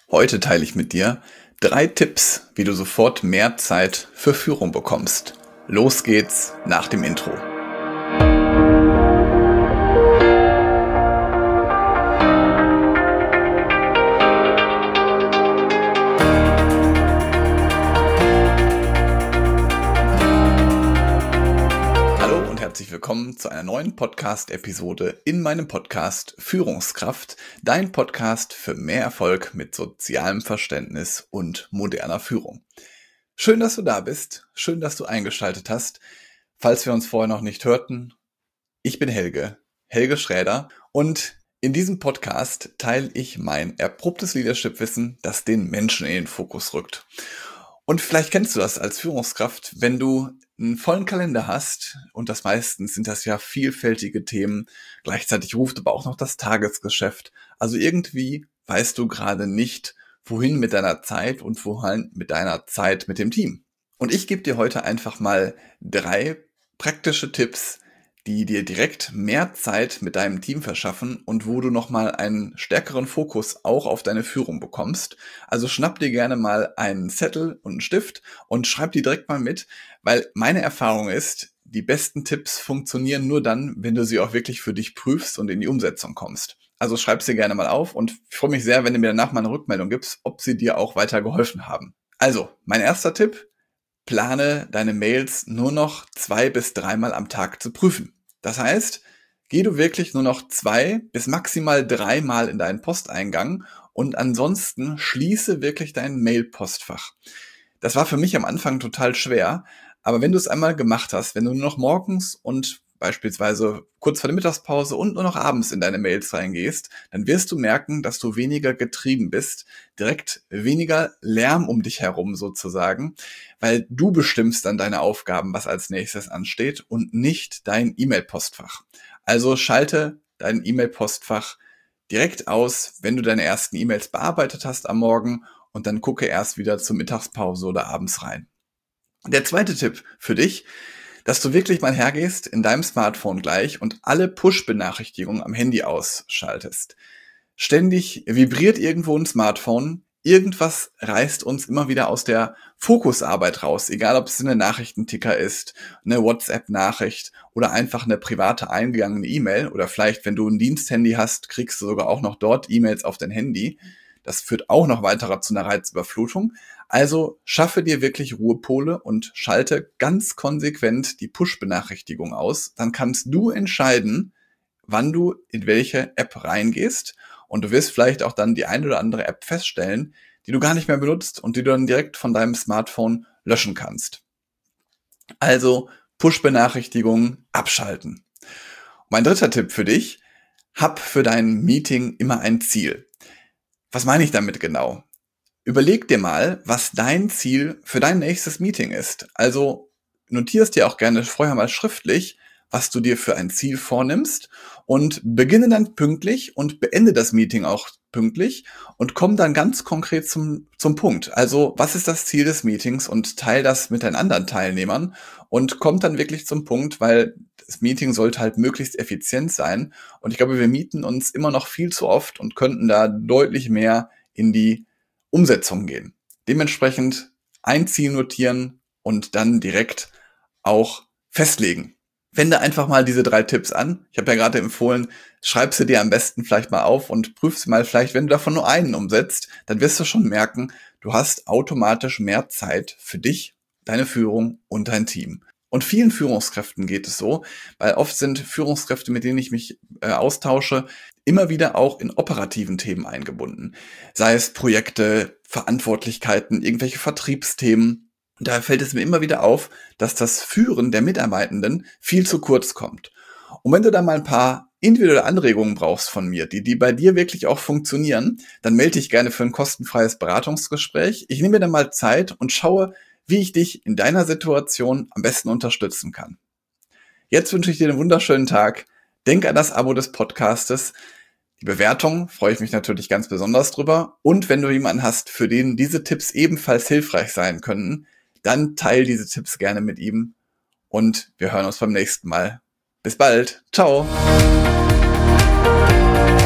Heute teile ich mit dir 3 Tipps, wie du sofort mehr Zeit für Führung bekommst. Los geht's nach dem Intro. Hallo und herzlich willkommen zu einer neuen Podcast-Episode in meinem Podcast Führungskraft, dein Podcast für mehr Erfolg mit sozialem Verständnis und moderner Führung. Schön, dass du da bist, schön, dass du eingeschaltet hast. Falls wir uns vorher noch nicht hörten, ich bin Helge Schräder, und in diesem Podcast teile ich mein erprobtes Leadership-Wissen, das den Menschen in den Fokus rückt. Und vielleicht kennst du das als Führungskraft, wenn du einen vollen Kalender hast, und das meistens sind das ja vielfältige Themen, gleichzeitig ruft aber auch noch das Tagesgeschäft. Also irgendwie weißt du gerade nicht, wohin mit deiner Zeit und wohin mit deiner Zeit mit dem Team. Und ich gebe dir heute einfach mal 3 praktische Tipps, die dir direkt mehr Zeit mit deinem Team verschaffen und wo du nochmal einen stärkeren Fokus auch auf deine Führung bekommst. Also schnapp dir gerne mal einen Zettel und einen Stift und schreib die direkt mal mit, weil meine Erfahrung ist, die besten Tipps funktionieren nur dann, wenn du sie auch wirklich für dich prüfst und in die Umsetzung kommst. Also schreib sie gerne mal auf und ich freue mich sehr, wenn du mir danach mal eine Rückmeldung gibst, ob sie dir auch weiter geholfen haben. Also, mein erster Tipp: Plane deine Mails nur noch 2 bis 3 Mal am Tag zu prüfen. Das heißt, geh du wirklich nur noch 2 bis maximal 3 Mal in deinen Posteingang und ansonsten schließe wirklich dein Mail-Postfach. Das war für mich am Anfang total schwer, aber wenn du es einmal gemacht hast, wenn du nur noch morgens und beispielsweise kurz vor der Mittagspause und nur noch abends in deine Mails reingehst, dann wirst du merken, dass du weniger getrieben bist, direkt weniger Lärm um dich herum sozusagen, weil du bestimmst dann deine Aufgaben, was als nächstes ansteht und nicht dein E-Mail-Postfach. Also schalte dein E-Mail-Postfach direkt aus, wenn du deine ersten E-Mails bearbeitet hast am Morgen, und dann gucke erst wieder zur Mittagspause oder abends rein. Der zweite Tipp für dich: dass du wirklich mal hergehst in deinem Smartphone gleich und alle Push-Benachrichtigungen am Handy ausschaltest. Ständig vibriert irgendwo ein Smartphone, irgendwas reißt uns immer wieder aus der Fokusarbeit raus, egal ob es eine Nachrichtenticker ist, eine WhatsApp-Nachricht oder einfach eine private eingegangene E-Mail, oder vielleicht, wenn du ein Diensthandy hast, kriegst du sogar auch noch dort E-Mails auf dein Handy. Das führt auch noch weiter zu einer Reizüberflutung. Also schaffe dir wirklich Ruhepole und schalte ganz konsequent die Push-Benachrichtigung aus. Dann kannst du entscheiden, wann du in welche App reingehst. Und du wirst vielleicht auch dann die eine oder andere App feststellen, die du gar nicht mehr benutzt und die du dann direkt von deinem Smartphone löschen kannst. Also Push-Benachrichtigungen abschalten. Mein dritter Tipp für dich: hab für dein Meeting immer ein Ziel. Was meine ich damit genau? Überleg dir mal, was dein Ziel für dein nächstes Meeting ist. Also notierst dir auch gerne vorher mal schriftlich, was du dir für ein Ziel vornimmst, und beginne dann pünktlich und beende das Meeting auch pünktlich und komm dann ganz konkret zum Punkt. Also was ist das Ziel des Meetings, und teile das mit deinen anderen Teilnehmern und komm dann wirklich zum Punkt, weil das Meeting sollte halt möglichst effizient sein, und ich glaube, wir mieten uns immer noch viel zu oft und könnten da deutlich mehr in die Umsetzung gehen. Dementsprechend ein Ziel notieren und dann direkt auch festlegen. Wende einfach mal diese 3 Tipps an. Ich habe ja gerade empfohlen, schreib sie dir am besten vielleicht mal auf und prüf sie mal. Vielleicht, wenn du davon nur einen umsetzt, dann wirst du schon merken, du hast automatisch mehr Zeit für dich, deine Führung und dein Team. Und vielen Führungskräften geht es so, weil oft sind Führungskräfte, mit denen ich mich austausche, immer wieder auch in operativen Themen eingebunden. Sei es Projekte, Verantwortlichkeiten, irgendwelche Vertriebsthemen. Da fällt es mir immer wieder auf, dass das Führen der Mitarbeitenden viel zu kurz kommt. Und wenn du da mal ein paar individuelle Anregungen brauchst von mir, die bei dir wirklich auch funktionieren, dann melde dich gerne für ein kostenfreies Beratungsgespräch. Ich nehme mir dann mal Zeit und schaue, wie ich dich in deiner Situation am besten unterstützen kann. Jetzt wünsche ich dir einen wunderschönen Tag. Denk an das Abo des Podcastes. Die Bewertung freue ich mich natürlich ganz besonders drüber. Und wenn du jemanden hast, für den diese Tipps ebenfalls hilfreich sein könnten, dann teile diese Tipps gerne mit ihm. Und wir hören uns beim nächsten Mal. Bis bald. Ciao.